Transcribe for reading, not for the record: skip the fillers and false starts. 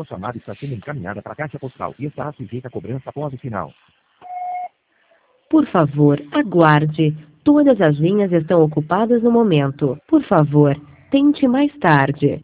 Sua chamada está sendo encaminhada para a caixa postal e estará sujeita a cobrança após o sinal. Por favor, aguarde. Todas as linhas estão ocupadas no momento. Por favor, tente mais tarde.